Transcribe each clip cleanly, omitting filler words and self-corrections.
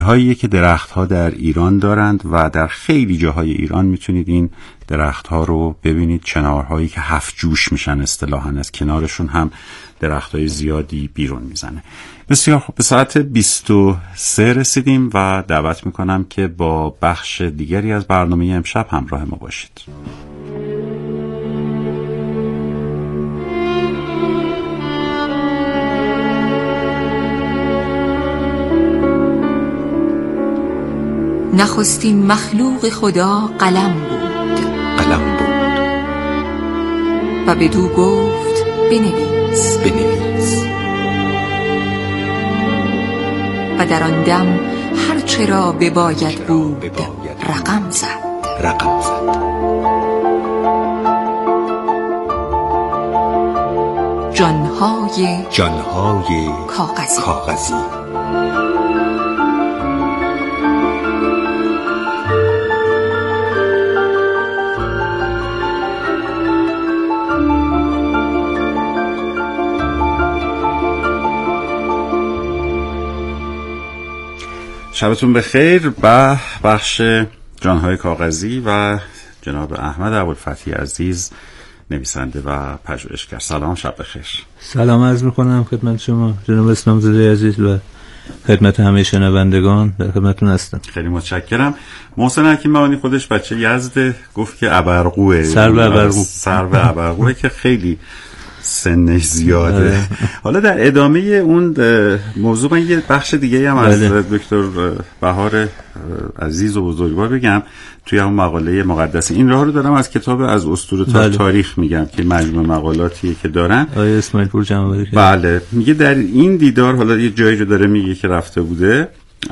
هایی که درخت ها در ایران دارند و در خیلی جاهای ایران میتونید این درخت ها رو ببینید. چنارهایی که 7 جوش میشن اصطلاحاً، از کنارشون هم درخت های زیادی بیرون میزنه. بسیار خوب، به ساعت 23 رسیدیم و دعوت میکنم که با بخش دیگری از برنامه امشب همراه ما باشید. نخستین مخلوق خدا قلم بود و بدو گفت بنویس و در آن دم هر چرا بباید بود رقم زد. جانهای کاغذی. شبتون بخیر. به بخش جانهای کاغذی و جناب احمد ابوالفتحی عزیز، نویسنده و پژوهشگر. سلام، شب بخیر. سلام عرض میکنم خدمت شما جناب اسلامزاده عزیز و خدمت همه شنوندگان. در خدمتتون هستم. خیلی متشکرم. محسن حکیمانی خودش بچه یزد، گفت که ابرقوه، سر به ابرقوه که خیلی سنش زیاده. حالا در ادامه اون موضوع من یه بخش دیگه هم از دکتر بهار عزیز و بزرگوار بگم. توی اون مقاله مقدس این راه رو دارم از کتاب از اسطوره تا تاریخ میگم که مجموعه مقالاتیه که دارن آقای اسماعیل پور جمع‌آوری کرد. بله، میگه در این دیدار، حالا یه جایی رو داره میگه که رفته بوده،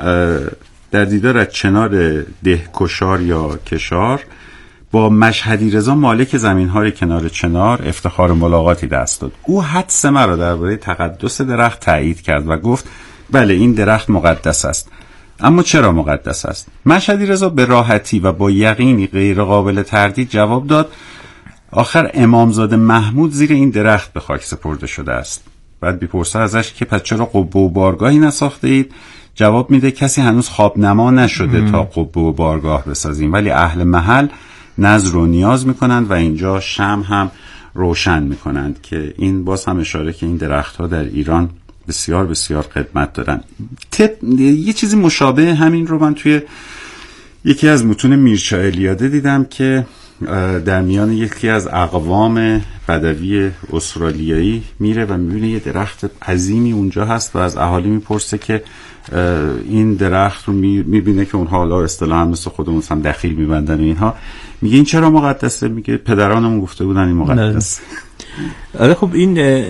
در دیدار از چنار دهکشار یا کشار با مشهدی رضا مالک زمین‌های کنار چنار افتخار ملاقاتی دست داد. او حدس مرا درباره تقدس درخت تایید کرد و گفت بله، این درخت مقدس است. اما چرا مقدس است؟ مشهدی رضا به راحتی و با یقینی غیر قابل تردید جواب داد آخر امامزاده محمود زیر این درخت به خاک سپرده شده است. بعد بی‌پرسه ازش که پس چرا قبه و بارگاهی نساخته اید؟ جواب میده کسی هنوز خواب نما نشده تا قبه و بارگاه بسازیم، ولی اهل محل نظر و نیاز میکنند و اینجا شمع هم روشن میکنند. که این باز هم اشاره که این درخت ها در ایران بسیار بسیار قدمت دارن. یه چیزی مشابه همین رو من توی یکی از متون میرچا الیاده دیدم که در میان یکی از اقوام بدوی استرالیایی میره و میبینه یه درخت عظیمی اونجا هست و از اهالی میپرسه که این درخت رو میبینه که اونها حالا اصطلاحاً مثل خودمون هم دخیل میبندن و اینها. میگه این چرا مقدسه؟ میگه پدرانمون گفته بودن این مقدسه. آره خب این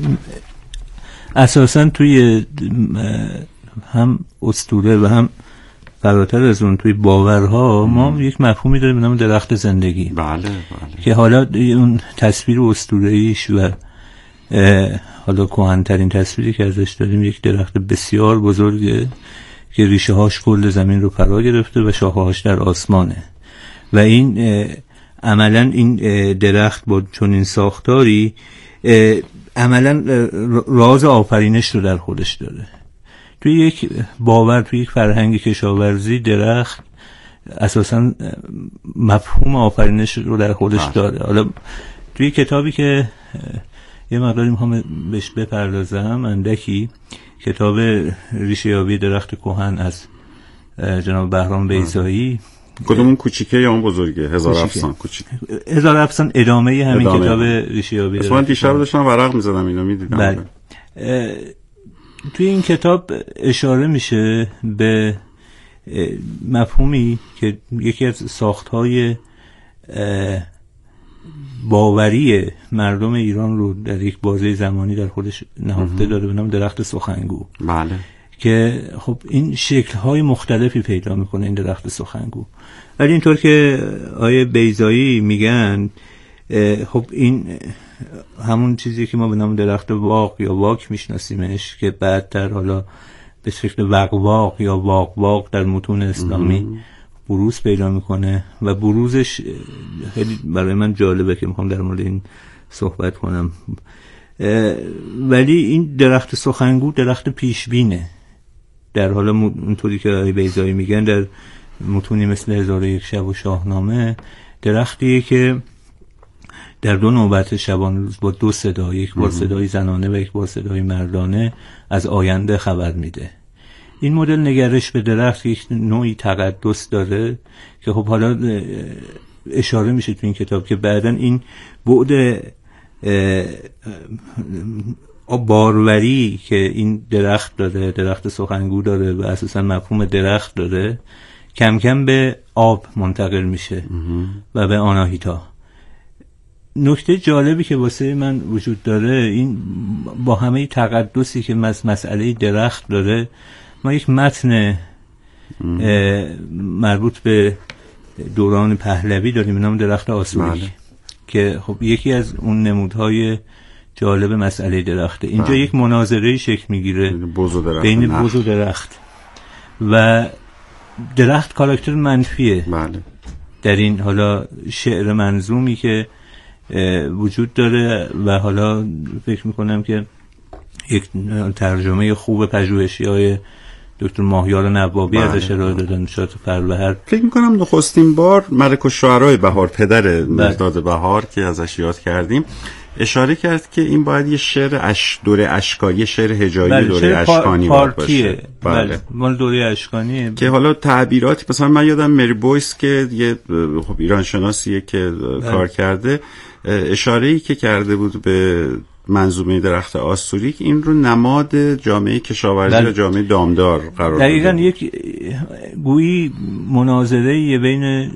اساساً توی هم اسطوره و هم فراتر از اون توی باورها ما یک مفهومی داریم به نام درخت زندگی. بله. که حالا اون تصویر اسطوره‌ایش و حالا کهن‌ترین تصویری که ازش داریم یک درخت بسیار بزرگه که ریشه هاش کل زمین رو فرا گرفته و شاخه هاش در آسمانه و این عملاً این درخت با چنین ساختاری عملاً راز آفرینش رو در خودش داره. توی یک باور، توی یک فرهنگ کشاورزی، درخت اساساً مفهوم آفرینش رو در خودش داره. حالا توی کتابی که یه مقداری میخوام بهش بپردازم، اندکی، کتاب ریشه یابی درخت کهن از جناب بهرام بیضایی. کدومون کوچیکه یا اون بزرگه؟ هزار افسان کوچیک. هزار افسان ادامه همین کتاب ریشه یابی درخت. من دیشب داشتم ورق می‌زدم اینو می‌دیدم. بله. توی این کتاب اشاره میشه به مفهومی که یکی از ساخت‌های باوری مردم ایران رو در یک بازه زمانی در خودش نهفته داره به نام درخت سخنگو. بله. که خب این شکل‌های مختلفی پیدا میکنه این درخت سخنگو، ولی اینطور که آیه بیضایی میگن خب این همون چیزی که ما به نام درخت واق یا واک میشناسیمش که بعدتر حالا به شکل وقواق یا واق در متون اسلامی بروز پیدا میکنه و بروزش خیلی برای من جالبه که میخوام در مورد این صحبت کنم. ولی این درخت سخنگو درخت پیشبینه در حالا اونطوری که آقای بیضایی میگن در متونی مثل 1001 شب و شاهنامه، درختیه که در 2 نوبت شبانه روز با 2 صدا، یک بار صدای زنانه و یک بار صدای مردانه، از آینده خبر میده. این مدل نگرش به درخت یک نوعی تقدس داره که خب حالا اشاره میشه تو این کتاب که بعداً این بعد باروری که این درخت داره، درخت سخنگو داره و اساساً مفهوم درخت داره، کم کم به آب منتقل میشه و به آناهیتا. نکته جالبی که واسه من وجود داره، این با همه تقدسی که مسئله درخت داره، ما یک متن مربوط به دوران پهلوی داریم به نام درخت آسوریک که خب یکی از اون نمودهای جالب مسئله درخته. اینجا یک مناظره شکل میگیره بین بز و درخت و درخت کاراکتر منفیه در این حالا شعر منظومی که وجود داره و حالا فکر میکنم که یک ترجمه خوب پژوهشی‌های دکتر ماهیار نوابی ازش ارائه دادن، شاید فروهر. فکر میکنم نخستین بار ملک الشعرای بهار، پدر مرداد بهار که ازش یاد کردیم، اشاره کرد که این باید یه شعر دوره اشکانی، شعر هجایی دوره اشکانی باشه. بله مال دوره اشکانیه که حالا تعبیراتی، مثلا من یادم مری بویس که یه خب ایران شناسیه که کار کرده، اشاره‌ای که کرده بود به منظومه درخت آسوریک، این رو نماد جامعه کشاورزی و جامعه دامدار قرار داده. دقیقاً یک گویی مناظره بین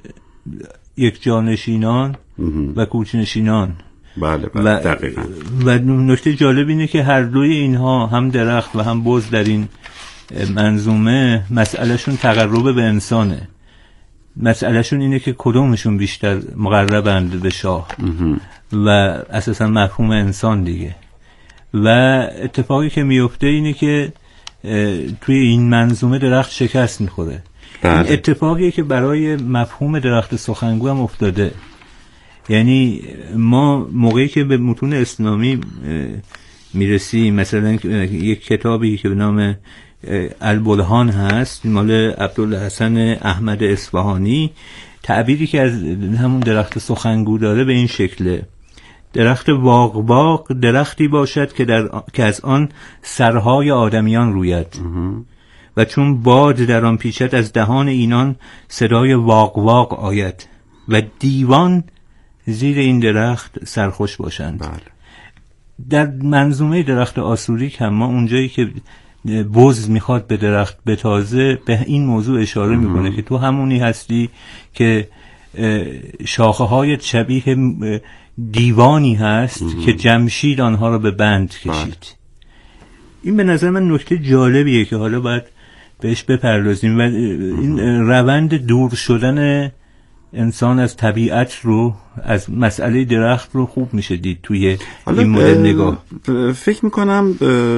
یک جانشینان و کوچنشینان. بله دقیقاً. و نکته جالب اینه که هر دوی اینها، هم درخت و هم بز، در این منظومه مسئلهشون تقرب به انسانه. مسئلهشون اینه که کدومشون بیشتر مقربند به شاه و اساسا مفهوم انسان دیگه. و اتفاقی که میفته اینه که توی این منظومه درخت شکست میخوره. این اتفاقی که برای مفهوم درخت سخنگو هم افتاده. یعنی ما موقعی که به متون اسلامی میرسیم، مثلا یک کتابی که به نام البرهان هست مال عبدالحسن احمد اصفهانی، تعبیری که از همون درخت سخنگو داره به این شکله: درخت واق درختی باشد که از آن سرهای آدمیان روید و چون باد در آن پیچد از دهان اینان صدای واق آید و دیوان زیر این درخت سرخوش باشند. در منظومه درخت آسوریک هم ما اونجایی که بز میخواد به درخت بتازه به این موضوع اشاره میکنه که تو همونی هستی که شاخه های شبیه دیوانی هست که جمشید آنها رو به بند کشید. این به نظر من نکته جالبیه که حالا باید بهش بپردازیم و این روند دور شدن انسان از طبیعت رو، از مسئله درخت رو خوب میشه دید توی این مدل نگاه. فکر میکنم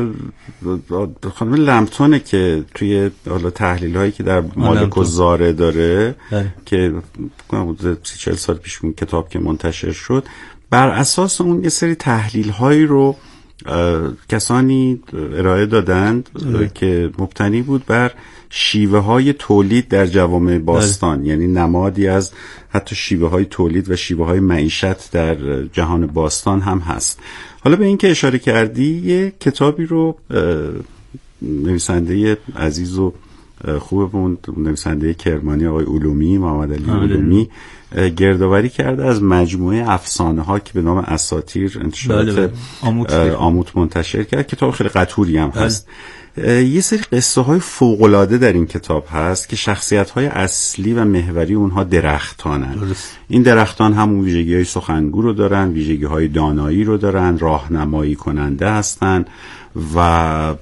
خانم لمپتونه که توی حالا تحلیل هایی که در مالک و زاره داره که 30-40 سال پیش اون کتاب که منتشر شد، بر اساس اون یه سری تحلیل هایی رو کسانی ارائه دادند که مبتنی بود بر شیوه های تولید در جوامع باستان، یعنی نمادی از حتی شیوه های تولید و شیوه های معیشت در جهان باستان هم هست. حالا به این که اشاره کردی، یه کتابی رو نویسنده عزیز و خوبمون، نویسنده کرمانی آقای علومی، محمد علی علومی، گردآوری کرده از مجموعه افسانه ها که به نام اساطیر انتشارات آموت منتشر کرد. کتاب خیلی قطوری هم هست. یه سری قصه های فوق‌العاده در این کتاب هست که شخصیت های اصلی و محوری اونها درختانن. این درختان همون ویژگی های سخنگو رو دارن، ویژگی های دانایی رو دارن، راهنمایی کننده هستن و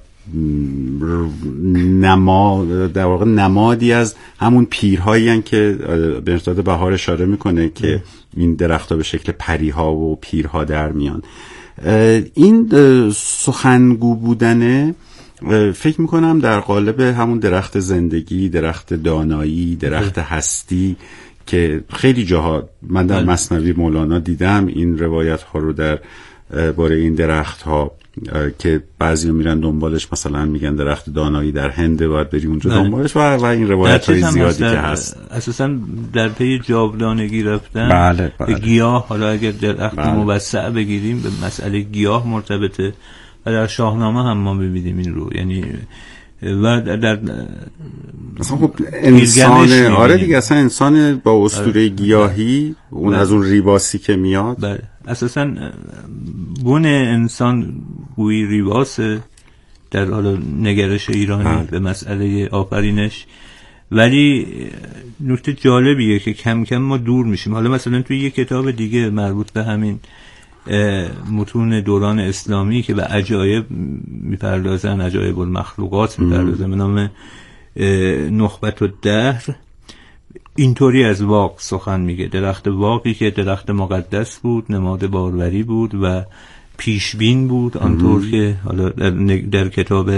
در واقع نمادی از همون پیرهایی هستن که به مرداد بهار اشاره میکنه که این درخت‌ها به شکل پریها و پیرها در میان. این سخنگو بودنه فکر میکنم در قالب همون درخت زندگی، درخت دانایی، درخت هستی که خیلی جاها من در مثنوی مولانا دیدم این روایت ها رو در باره این درخت ها که بعضی میرن دنبالش، مثلا میگن درخت دانایی در هنده باید بری اونجا دنبالش و این روایت های زیادی که هست. اساسا در پی جاودانگی رفتن بله. به گیاه، حالا اگر درخت موسع بگیریم به مسئله گیاه مرتبطه و در شاهنامه هم ما ببینیم این رو، یعنی و در مثلا خب انسان آره دیگه، اصلا انسان با اسطوره گیاهی اون از اون ریباسی که میاد. بله اساسا بن انسان گویی ریباسه در حالا نگرش ایرانی به مسئله آفرینش. ولی نکته جالبیه که کم کم ما دور میشیم. حالا مثلا توی یه کتاب دیگه مربوط به همین متون دوران اسلامی که به عجایب میپردازن، عجایب المخلوقات میپردازن، به نام نخبت الدهر، اینطوری از واق سخن میگه. درخت واقی که درخت مقدس بود، نماد باروری بود و پیشبین بود، آنطور که حالا در کتاب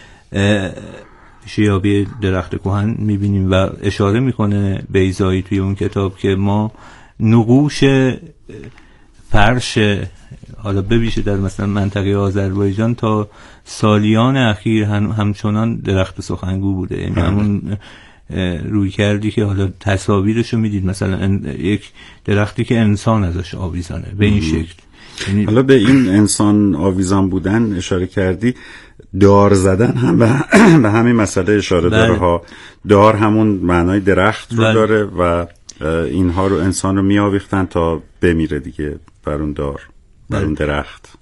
شیابی درخت کهن میبینیم و اشاره میکنه بیضایی توی اون کتاب که ما نقوش فرش حالا ببیشه در مثلا منطقه آذربایجان تا سالیان اخیر همچنان درخت سخنگو بوده. یعنی همون روی کردی که حالا تصاویرشو میدید، مثلا یک درختی که انسان ازش آویزانه به این شکل. یعنی حالا به این انسان آویزان بودن اشاره کردی، دار زدن هم به همین مسئله اشاره داره ها. دار همون معنای درخت رو داره و اینها رو انسان رو میآویختن تا بمیره دیگه بر اون دار، بر اون درخت.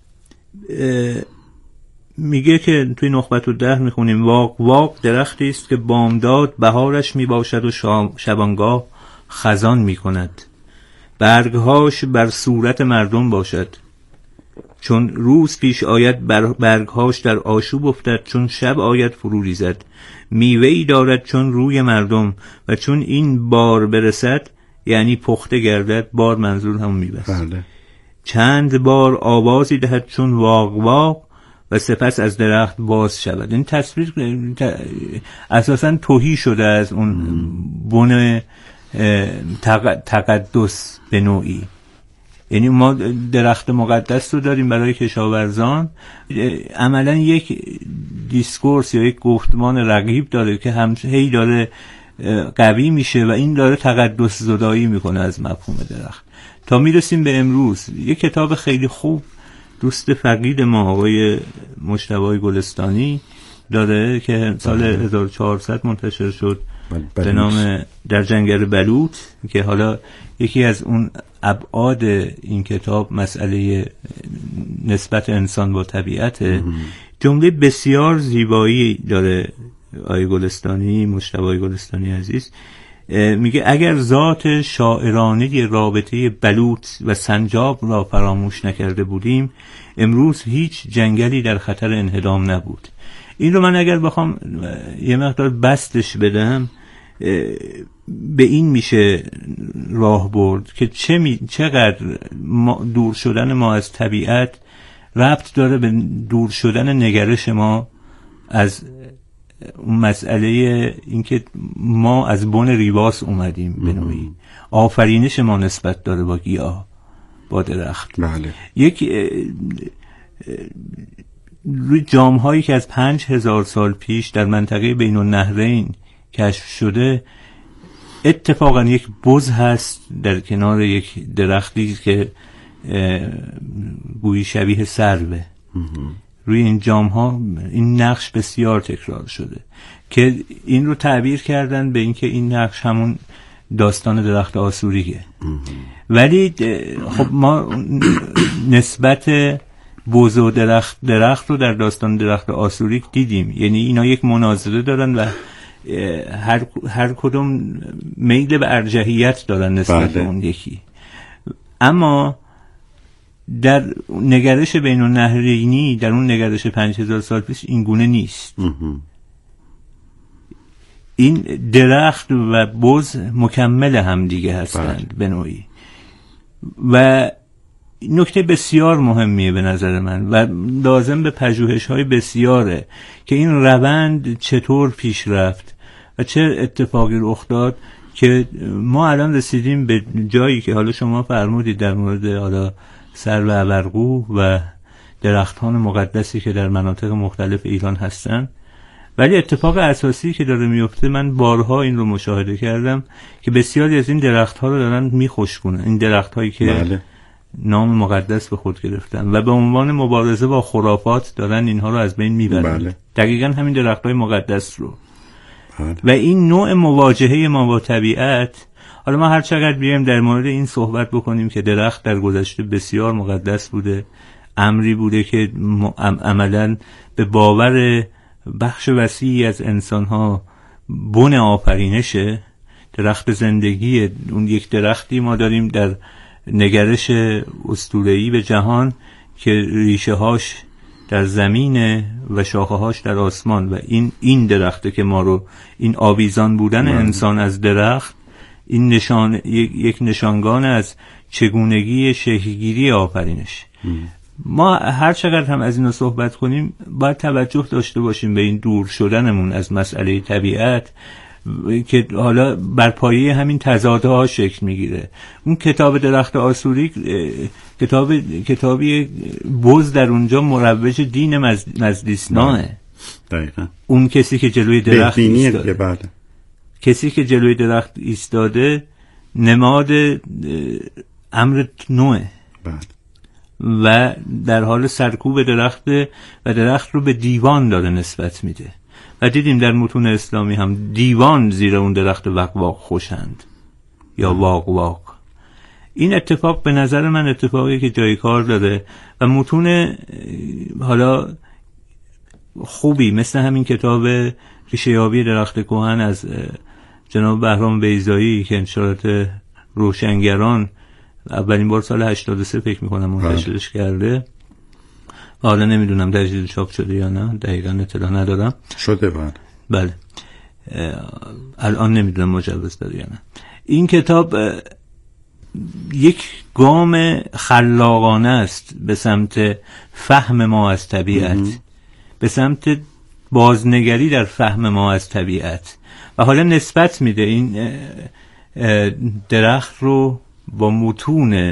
میگه که توی نخبت الدهر میخونیم واق درختی است که بامداد بهارش میباشد و شبانگاه خزان میکند. برگهاش بر صورت مردم باشد، چون روز پیش آید برگهاش در آشوب افتد، چون شب آید فرو ریزد. میوه‌ای دارد چون روی مردم و چون این بار برسد، یعنی پخته گردد، بار منظور همون میوه است. چند بار آوازی دهد چون واق و سپس از درخت باز شود. این تصویر اساساً تهی شده از اون بن تقدس به نوعی. یعنی ما درخت مقدس رو داریم برای کشاورزان، عملا یک دیسکورس یا یک گفتمان رقیب داره که هی داره قوی میشه و این داره تقدس زدایی میکنه از مفهوم درخت، تا میرسیم به امروز. یک کتاب خیلی خوب دوست فقید ما آقای مجتبی گلستانی داره که سال 1400 منتشر شد به نام در جنگل بلوط، که حالا یکی از اون ابعاد این کتاب مسئله نسبت انسان با طبیعت. جمله بسیار زیبایی داره آقای گلستانی، مجتبی گلستانی عزیز، میگه اگر ذات شاعرانه رابطه بلوط و سنجاب را فراموش نکرده بودیم، امروز هیچ جنگلی در خطر انهدام نبود. این رو من اگر بخوام یه مقدار بستش بدم، به این میشه راه برد که چقدر دور شدن ما از طبیعت ربط داره به دور شدن نگرش ما از اون مسئله اینکه ما از بن ریواس اومدیم به نوعی. آفرینش ما نسبت داره با گیاه، با درخت. بله. یک روی جام‌هایی که از 5000 سال پیش در منطقه بین النهرین کشف شده، اتفاقا یک بز هست در کنار یک درختی که گویی شبیه سروه. روی این جام‌ها این نقش بسیار تکرار شده که این رو تعبیر کردن به اینکه این نقش همون داستان درخت آسوریه. ولی خب ما نسبت بز و درخت رو در داستان درخت آسوریک دیدیم. یعنی اینا یک مناظره دارن و هر کدوم میل به ارجحیت دارن نسبت به اون یکی. اما در نگرش بین النهرینی، در اون نگرش 5000 سال پیش این گونه نیست. این درخت و بز مکمل هم دیگه هستند به نوعی. و نکته بسیار مهمیه به نظر من و لازم به پژوهش‌های بسیاره که این روند چطور پیش رفت و چه اتفاقی رخ داد که ما الان رسیدیم به جایی که حالا شما فرمودید در مورد حالا سرو ابرقو و درختان مقدسی که در مناطق مختلف ایران هستن. ولی اتفاق اساسی که داره میفته، من بارها این رو مشاهده کردم که بسیاری از این درختها رو دارن میخشکونن، این درختهایی که بله. نام مقدس به خود گرفتن و به عنوان مبارزه با خرافات دارن اینها رو از بین میبرن. بله. دقیقاً همین درختهای مقدس رو. بله. و این نوع مواجهه ما با طبیعت، حالا ما هر چقدر بیایم در مورد این صحبت بکنیم که درخت در گذشته بسیار مقدس بوده، امری بوده که عملاً به باور بخش وسیعی از انسان‌ها بن آفرینشه، درخت زندگی، اون یک درختی ما داریم در نگرش اسطوره‌ای به جهان که ریشه‌هاش در زمین و شاخه‌هاش در آسمان، و این درخته که ما رو، این آویزان بودن انسان از درخت، این یک نشانگان از چگونگی شکل‌گیری آفرینش. ما هر چقدر هم از اینو صحبت کنیم باید توجه داشته باشیم به این دور شدنمون از مسئله طبیعت که حالا بر پایه همین تضادها شکل میگیره. اون کتاب درخت آسوری کتابی بز در اونجا مروج دین مجلسی‌ناه. دقیقاً. اون کسی که جلوی درخت ایستاده، بله. کسی که جلوی درخت ایستاده نماد امر نوعه. بله. و در حال سرکوب درخته و درخت رو به دیوان داره نسبت میده و دیدیم در متون اسلامی هم دیوان زیر اون درخت وقواق خوشند یا واق. این اتفاق به نظر من اتفاقی که جای کار داره و متون حالا خوبی مثل همین کتاب ریشه‌یابی درخت کهن از جناب بهرام بیضایی که انشارات روشنگران اولین بار سال 83 فکر میکنم منتشرش کرده، حالا نمیدونم تجدید چاپ شده یا نه، دقیقا اطلاع ندارم. شده بله. الان نمیدونم مجوز داره یا نه. این کتاب یک گام خلاقانه است به سمت فهم ما از طبیعت، به سمت بازنگری در فهم ما از طبیعت و حالا نسبت میده این درخت رو با متون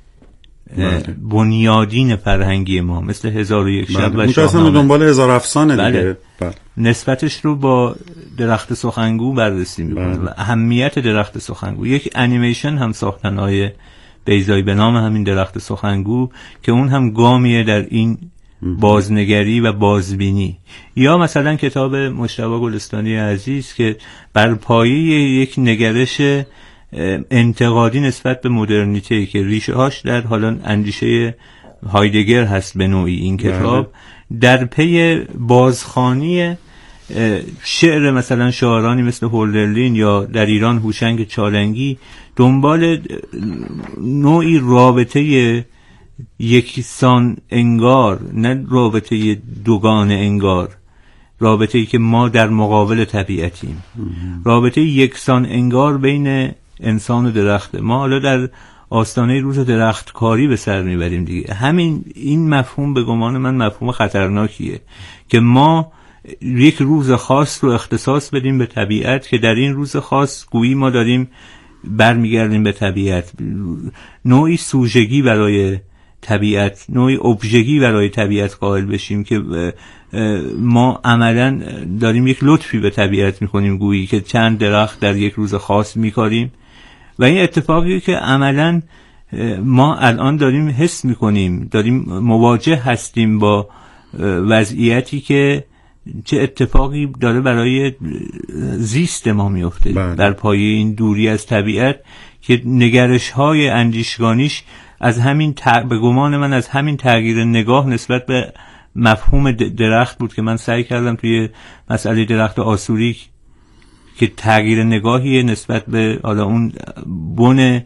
بنیادین فرهنگی ما مثل 1001 شب و شاهنامه، دنبال هزار افسانه دیگه. نسبتش رو با درخت سخنگو بررسی میکنه و اهمیت درخت سخنگو. یک انیمیشن هم ساختن آقای بیضایی به نام همین درخت سخنگو که اون هم گامیه در این بازنگری و بازبینی. یا مثلا کتاب مجتبی گلستانی عزیز که بر پایه یک نگرش انتقادی نسبت به مدرنیته که ریشه هاش در حالا اندیشه هایدگر هست به نوعی، این کتاب در پی بازخوانی شعر مثلا شاعرانی مثل هولدرلین یا در ایران هوشنگ چالنگی دنبال نوعی رابطه یکسان انگار، نه رابطه دوگان انگار، رابطه‌ای که ما در مقابل طبیعتیم، رابطه یکسان انگار بین انسان و درخت. ما حالا در آستانه روز درختکاری به سر میبریم دیگه. همین این مفهوم به گمان من مفهوم خطرناکیه که ما یک روز خاص رو اختصاص بدیم به طبیعت که در این روز خاص گویی ما داریم برمیگردیم به طبیعت، نوعی سوژگی برای طبیعت، نوعی ابژگی برای طبیعت قائل بشیم که ما عملاً داریم یک لطفی به طبیعت میکنیم، گویی که چند درخت در یک روز خاص میکاریم و این اتفاقی که عملاً ما الان داریم حس میکنیم، داریم مواجه هستیم با وضعیتی که چه اتفاقی داره برای زیست ما میفته در پایه این دوری از طبیعت که نگرش های اندیشگانیش از همین به گمان من از همین تغییر نگاه نسبت به مفهوم درخت بود که من سعی کردم توی مسئله درخت آسوری که تغییر نگاهی نسبت به حالا اون بن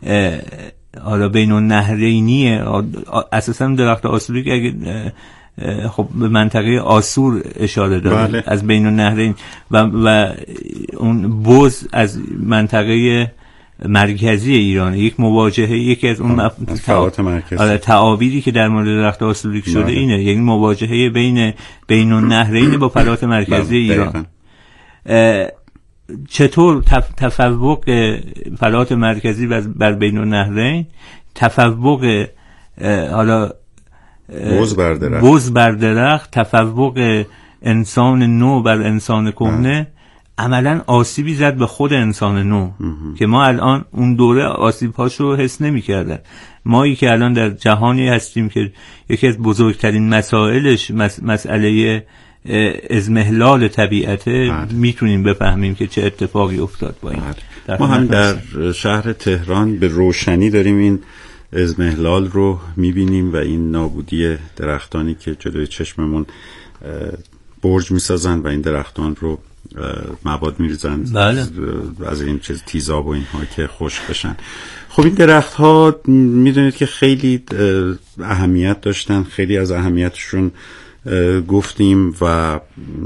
حالا بین النهرینی، اساسا درخت آسوری که اگه خب به منطقه آسور اشاره داره از بین النهرین و اون بز از منطقه مرکزی ایران، یک مواجهه، یکی از اون تعابیری که در مورد درخت آسوریک شده اینه، یعنی مواجهه بین النهرین با فلات مرکزی ایران. چطور تفوق فلات مرکزی بر بین النهرین، تفوق حالا بز بر درخت، تفوق انسان نو بر انسان کهنه، عملا آسیبی زد به خود انسان نو که ما الان اون دوره آسیب‌هاشو حس نمی‌کردن. مایی که الان در جهانی هستیم که یکی از بزرگترین مسائلش مسئله ازمهلال طبیعته، میتونیم بفهمیم که چه اتفاقی افتاد با این. ما هم در شهر تهران به روشنی داریم این ازمهلال رو میبینیم و این نابودی درختانی که جلوی چشممون برج میسازن و این درختان رو مواد میریزن از این چیز تیزاب و اینها که خشک بشن. خب این درخت ها میدونید که خیلی اهمیت داشتن، خیلی از اهمیتشون گفتیم و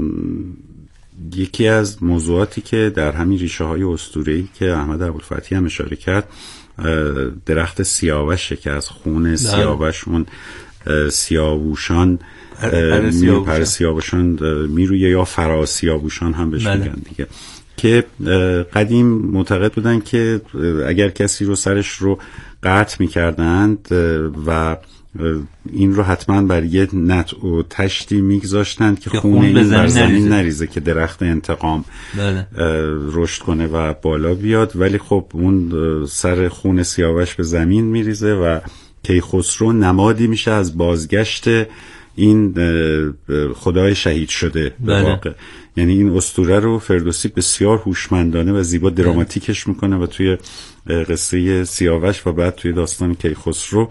یکی از موضوعاتی که در همین ریشه های اسطوره‌ای که احمد ابوالفتحی هم اشاره کرد درخت سیاوشه که از خون سیاوش اون سیاووشان پر سیاوشان میرویه یا فراسیاووشان هم بهش میگن دیگه، که قدیم معتقد بودن که اگر کسی رو سرش رو قطع میکردند و این رو حتما بر یه نطع و تشتی میگذاشتند که خون این بر زمین نریزه که درخت انتقام رشد کنه و بالا بیاد، ولی خب اون سر خون سیاوش به زمین میریزه و کیخسرو نمادی میشه از بازگشت این خدای شهید شده به واقع. یعنی این اسطوره رو فردوسی بسیار هوشمندانه و زیبا دراماتیکش میکنه و توی قصه سیاوش و بعد توی داستان کیخسرو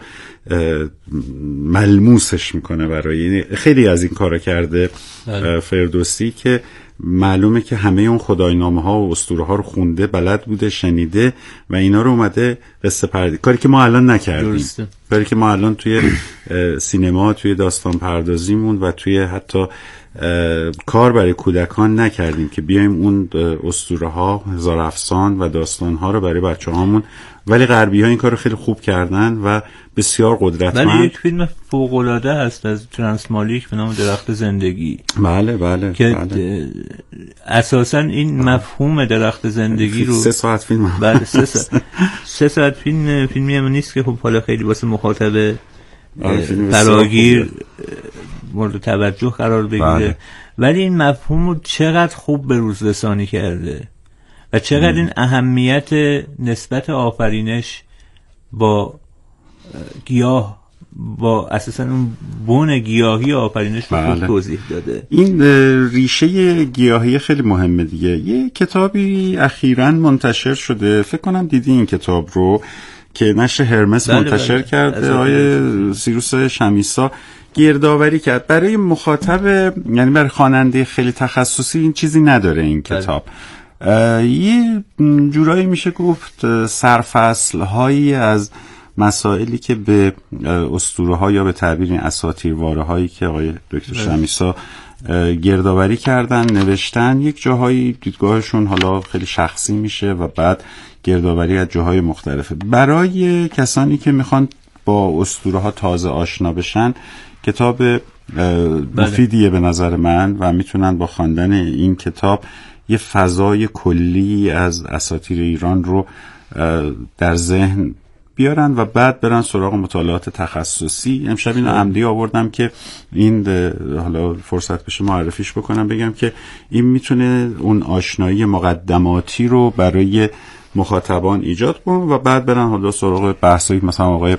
ملموسش میکنه برای خیلی از این کارا کرده فردوسی که معلومه که همه اون خداینامه ها و اسطوره ها رو خونده، بلد بوده، شنیده و اینا رو اومده قصه پردازی، کاری که ما الان نکردیم، کاری که ما الان توی سینما، توی داستان پردازیمون و توی حتی کار برای کودکان نکردیم که بیایم اون اسطوره ها، هزار افسان و داستان ها رو برای بچه هامون، ولی غربی ها این کار رو خیلی خوب کردن و بسیار قدرتمند. ولی یک فیلم فوق العاده هست از ترانس مالیک به نام درخت زندگی. بله که اساسا این مفهوم درخت زندگی رو 3 ساعت فیلم. بله 3 ساعت فیلمی هم نیست که خب حالا خیلی واسه مخاطب فراگیر مورد توجه قرار بگیره، ولی این مفهوم رو چقدر خوب به روز رسانی کرده و چقدر این اهمیت نسبت آفرینش با گیاه، با اساسا اون بن گیاهی آفرینش رو خوب توضیح داده. این ریشه گیاهی خیلی مهمه دیگه. یه کتابی اخیراً منتشر شده، فکر کنم دیدی این کتاب رو، که نشر هرمس منتشر کرده، آقای سیروس شمیسا گردآوری کرد برای مخاطب، یعنی برای خواننده خیلی تخصصی این چیزی نداره این کتاب. یه جورایی میشه گفت سرفصل هایی از مسائلی که به اسطوره ها یا به تعبیر اساطیرواره هایی که آقای دکتر شمیسا گردآوری کردن نوشتن، یک جاهایی دیدگاهشون حالا خیلی شخصی میشه و بعد گردآوری از جاهای مختلفه. برای کسانی که میخوان با اسطوره ها تازه آشنا بشن کتاب مفیدیه به نظر من و میتونن با خواندن این کتاب یه فضای کلی از اساطیر ایران رو در ذهن بیارن و بعد برن سراغ مطالعات تخصصی. امشب اینو عمدی آوردم که این حالا فرصت بشه معرفیش بکنم، بگم که این میتونه اون آشنایی مقدماتی رو برای مخاطبان ایجاد کنه و بعد برن حالا سراغ بحثایی مثلا آقای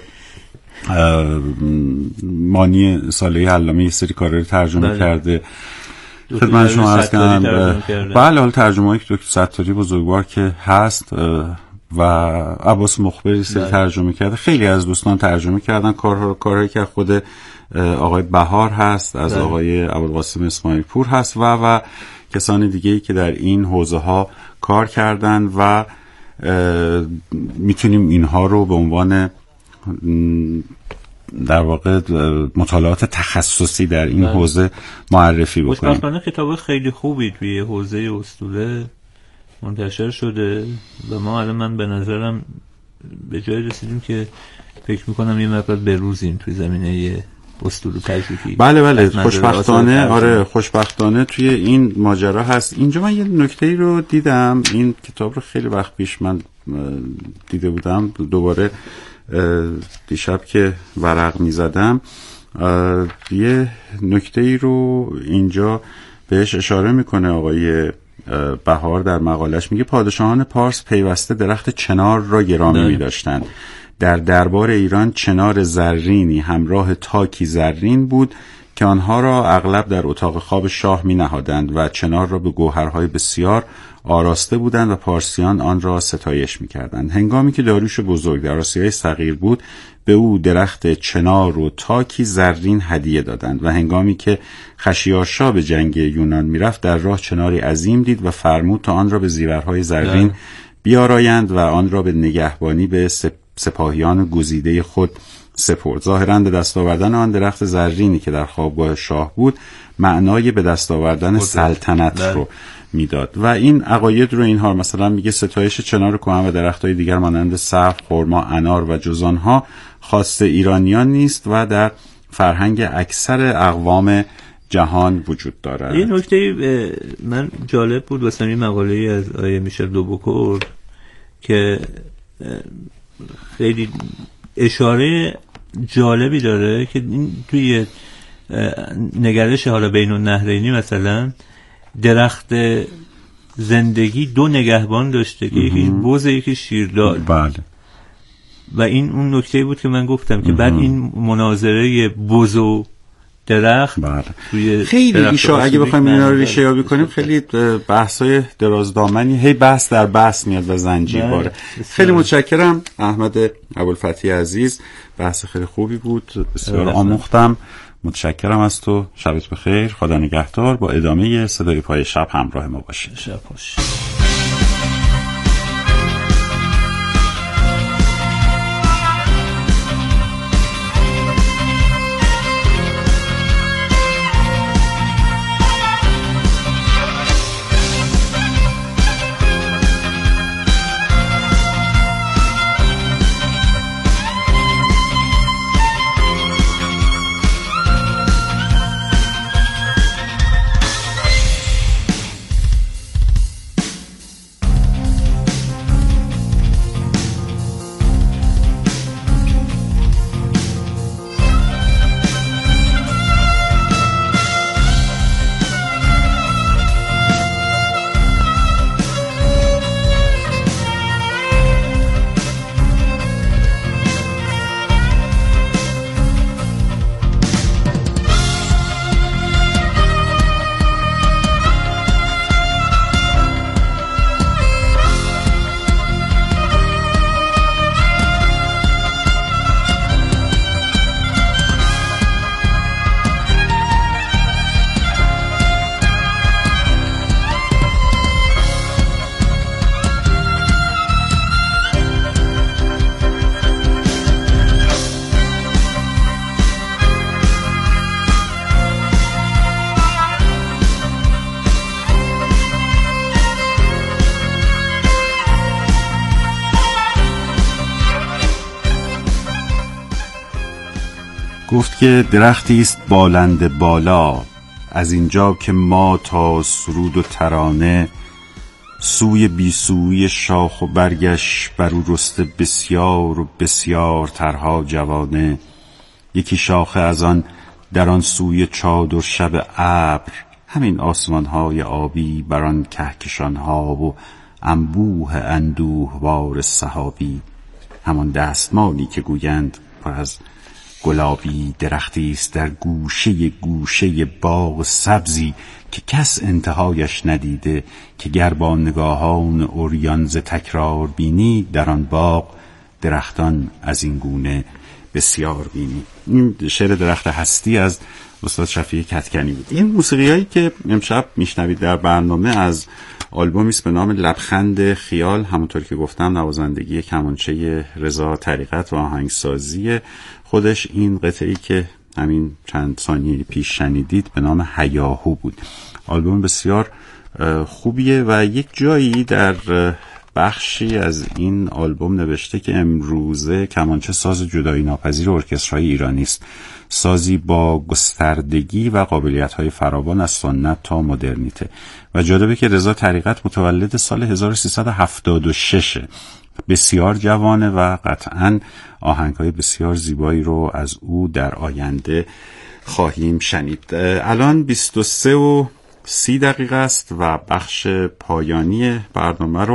مانی صالحی علامه یه سری کارا رو ترجمه کرده، خدمت شما عرض کنم. بله، حالا ترجمه‌ای که دکتر ستاری بزرگوار که هست و عباس مخبری سری ترجمه کرده، خیلی از دوستان ترجمه کردن کارهایی که خود آقای بهار هست، از آقای ابوالقاسم اسماعیل پور هست و کسان دیگه‌ای که در این حوزه ها کار کردن و میتونیم اینها رو به عنوان در واقع مطالعات تخصصی در این حوزه معرفی بکنیم. خوشبختانه کتاب خیلی خوبی توی حوزه اسطوره منتشر شده و ما الان من به نظرم به جای رسیدیم که فکر میکنم یه مقدار بروزیم توی زمینه اسطوره تجربی. بله خوشبختانه خوشبختانه توی این ماجرا هست. اینجا من یه نکته‌ای رو دیدم، این کتاب رو خیلی وقت پیش من دیده بودم، دوباره دیشب که ورق می‌زدم یه نکته‌ای رو اینجا بهش اشاره میکنه آقای بهار در مقالش. میگه پادشاهان پارس پیوسته درخت چنار را گرامی می‌داشتند. در دربار ایران چنار زرینی همراه تاکی زرین بود که آنها را اغلب در اتاق خواب شاه می نهادند و چنار را به گوهرهای بسیار آراسته بودند و پارسیان آن را ستایش می کردند. هنگامی که داریوش بزرگ در آسیای صغیر بود به او درخت چنار و تاکی زرین هدیه دادند و هنگامی که خشیارشا به جنگ یونان می رفت در راه چناری عظیم دید و فرمود تا آن را به زیورهای زرین بیارایند و آن را به نگهبانی به سپاهیان گزیده خود سپرد. ظاهراً به دست آوردن آن درخت زرینی که در خوابگاه شاه بود معنای به دست آوردن سلطنت رو میداد و این عقاید رو اینها مثلا میگه ستایش چنار کهن و درخت‌های دیگر مانند سرو، خرما، انار و جزانها خاص ایرانیان نیست و در فرهنگ اکثر اقوام جهان وجود دارد. این نکته من جالب بود واسه این مقاله از آیه میشل دوبوکور که خیلی اشاره جالبی داره که این توی نگرش حالا بین النهرینی مثلا درخت زندگی دو نگهبان داشته که یکی بز یکی شیردار. بله. و این اون نکته بود که من گفتم که بعد این مناظره بز و درخت توی خیلی ریشه اگه بخوایم اینا رو ریشه یابی کنیم خیلی بحث‌های درازدامنی هی بحث در بحث میاد و زنجیرواره. خیلی متشکرم احمد ابوالفتحی عزیز، بحث خیلی خوبی بود، بسیار آموختم. متشکرم از تو. شبت بخیر، خدا نگهدار. با ادامه صدای پای شب همراه ما باشید. شب خوش. گفت که درختی است بالنده بالا، از اینجا که ما تا سرود و ترانه سوی بی سوی شاخ و برگش بر او رسته بسیار و بسیار ترها جوانه. یکی شاخه از آن در آن سوی چادر شب ابر، همین آسمان‌های آبی بر آن کهکشان‌ها و انبوه اندوهوار سحابی. همان دستمالی که گویند پر از گلابی، درختی است در گوشه گوشه باغ سبزی که کس انتهایش ندیده، که گر با نگاهان عریان ز تکرار بینی، در آن باغ درختان از این گونه بسیار بینی. این شعر درخت هستی از استاد شفیع کدکنی بود. این موسیقیایی که امشب میشنوید در برنامه از آلبومی است به نام لبخند خیال، همونطور که گفتم نوازندگی کمانچه رضا طریقت و آهنگسازی خودش. این قطعه‌ای که همین چند ثانیه پیش شنیدید به نام هیاهو بود. آلبوم بسیار خوبیه و یک جایی در بخشی از این آلبوم نوشته که امروزه کمانچه ساز جدایی ناپذیر ارکسترهای ایرانی است، سازی با گستردگی و قابلیت‌های فراوان از سنت تا مدرنیته. و جالبه که رضا طریقت متولد سال 1376 بسیار جوانه و قطعاً آهنگ‌های بسیار زیبایی رو از او در آینده خواهیم شنید. الان 23:30 است و بخش پایانی برنامه رو